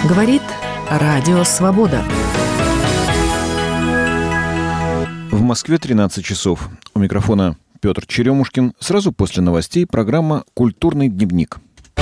Говорит Радио Свобода. В Москве 13 часов. У микрофона Петр Черемушкин. Сразу после новостей программа «Культурный дневник».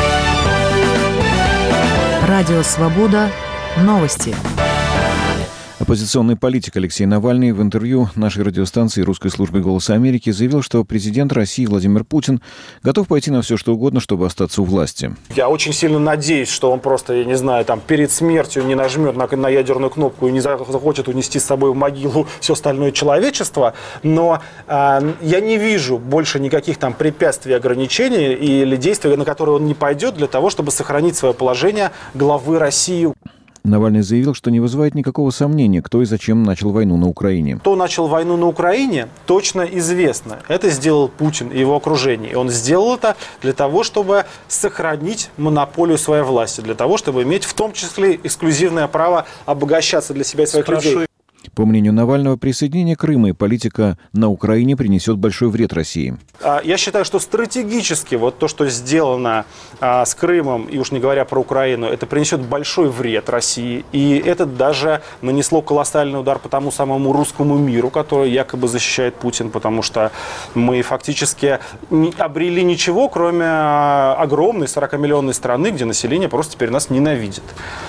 Радио Свобода. Новости. Оппозиционный политик Алексей Навальный в интервью нашей радиостанции русской службы «Голоса Америки» заявил, что президент России Владимир Путин готов пойти на все, что угодно, чтобы остаться у власти. Я очень сильно надеюсь, что он просто, я не знаю, там перед смертью не нажмет на ядерную кнопку и не захочет унести с собой в могилу все остальное человечество. Но я не вижу больше никаких там препятствий, ограничений или действий, на которые он не пойдет для того, чтобы сохранить свое положение главы России. Навальный заявил, что не вызывает никакого сомнения, кто и зачем начал войну на Украине. Кто начал войну на Украине, точно известно. Это сделал Путин и его окружение. И он сделал это для того, чтобы сохранить монополию своей власти, для того, чтобы иметь в том числе эксклюзивное право обогащаться для себя и своих людей. По мнению Навального, присоединение Крыма и политика на Украине принесет большой вред России. Я считаю, что стратегически вот то, что сделано с Крымом, и уж не говоря про Украину, это принесет большой вред России. И это даже нанесло колоссальный удар по тому самому русскому миру, который якобы защищает Путин, потому что мы фактически не обрели ничего, кроме огромной 40-миллионной страны, где население просто теперь нас ненавидит.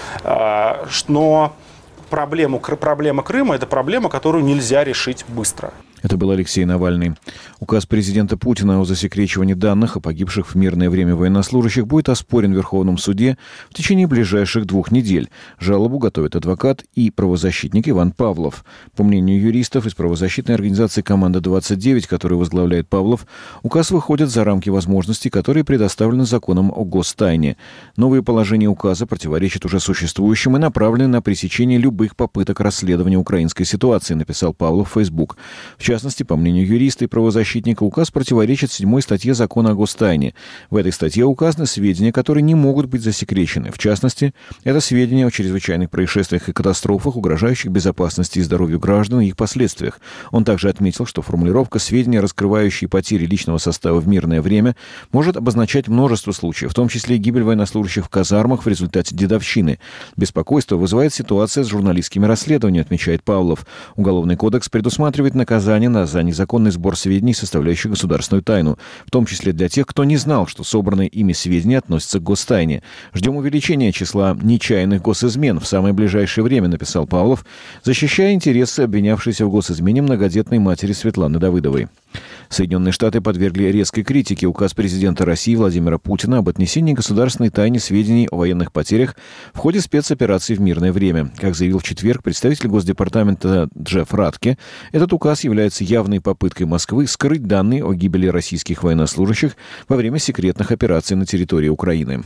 Но проблема Крыма – это проблема, которую нельзя решить быстро. Это был Алексей Навальный. Указ президента Путина о засекречивании данных о погибших в мирное время военнослужащих будет оспорен в Верховном суде в течение ближайших 2 недель. Жалобу готовит адвокат и правозащитник Иван Павлов. По мнению юристов из правозащитной организации «Команда-29», которую возглавляет Павлов, указ выходит за рамки возможностей, которые предоставлены законом о гостайне. Новые положения указа противоречат уже существующим и направлены на пресечение любых попыток расследования украинской ситуации, написал Павлов в Facebook. В частности, по мнению юриста и правозащитника, указ противоречит 7 статье закона о гостайне. В этой статье указаны сведения, которые не могут быть засекречены. В частности, это сведения о чрезвычайных происшествиях и катастрофах, угрожающих безопасности и здоровью граждан и их последствиях. Он также отметил, что формулировка «сведения, раскрывающие потери личного состава в мирное время» может обозначать множество случаев, в том числе и гибель военнослужащих в казармах в результате дедовщины. Беспокойство вызывает ситуация с журналистскими расследованиями, отмечает Павлов. Уголовный кодекс предусматривает наказание за незаконный сбор сведений, составляющих государственную тайну, в том числе для тех, кто не знал, что собранные ими сведения относятся к гостайне. Ждем увеличения числа нечаянных госизмен в самое ближайшее время, написал Павлов, защищая интересы обвинявшейся в госизмене многодетной матери Светланы Давыдовой. Соединенные Штаты подвергли резкой критике указ президента России Владимира Путина об отнесении государственной тайне сведений о военных потерях в ходе спецоперации в мирное время. Как заявил в четверг представитель Госдепартамента Джефф Ратке, этот указ является явной попыткой Москвы скрыть данные о гибели российских военнослужащих во время секретных операций на территории Украины.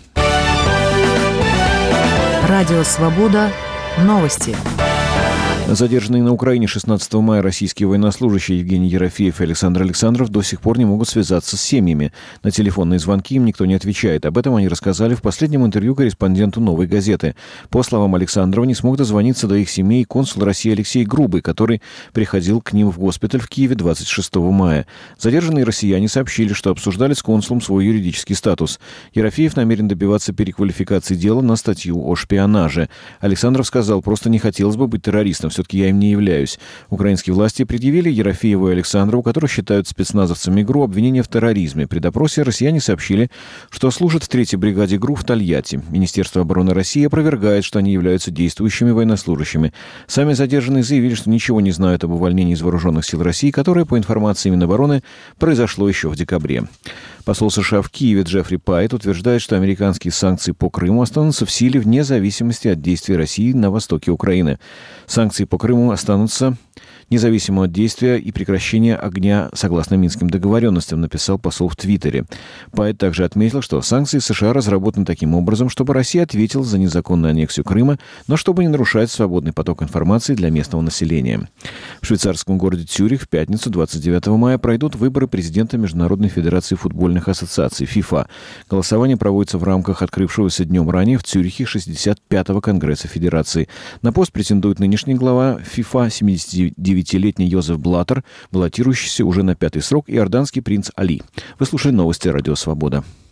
Радио Свобода. Новости. Задержанные на Украине 16 мая российские военнослужащие Евгений Ерофеев и Александр Александров до сих пор не могут связаться с семьями. На телефонные звонки им никто не отвечает. Об этом они рассказали в последнем интервью корреспонденту «Новой газеты». По словам Александрова, не смог дозвониться до их семей консул России Алексей Грубый, который приходил к ним в госпиталь в Киеве 26 мая. Задержанные россияне сообщили, что обсуждали с консулом свой юридический статус. Ерофеев намерен добиваться переквалификации дела на статью о шпионаже. Александров сказал: «Просто не хотелось бы быть террористом. Все-таки я им не являюсь». Украинские власти предъявили Ерофееву и Александрову, которых считают спецназовцами ГРУ, обвинения в терроризме. При допросе россияне сообщили, что служат в 3-й бригаде ГРУ в Тольятти. Министерство обороны России опровергает, что они являются действующими военнослужащими. Сами задержанные заявили, что ничего не знают об увольнении из вооруженных сил России, которое, по информации Минобороны, произошло еще в декабре. Посол США в Киеве Джеффри Пайт утверждает, что американские санкции по Крыму останутся в силе вне зависимости от действий России на востоке Украины. Санкции по Крыму останутся независимо от действия и прекращения огня согласно Минским договоренностям, написал посол в Твиттере. Пайт также отметил, что санкции США разработаны таким образом, чтобы Россия ответила за незаконную аннексию Крыма, но чтобы не нарушать свободный поток информации для местного населения. В швейцарском городе Цюрих в пятницу 29 мая пройдут выборы президента Международной федерации футбольных ассоциаций ФИФА. Голосование проводится в рамках открывшегося днем ранее в Цюрихе 65-го Конгресса Федерации. На пост претендует нынешний глава ФИФА 79-летний Йозеф Блаттер, баллотирующийся уже на 5-й срок, и иорданский принц Али. Вы слушали новости «Радио Свобода».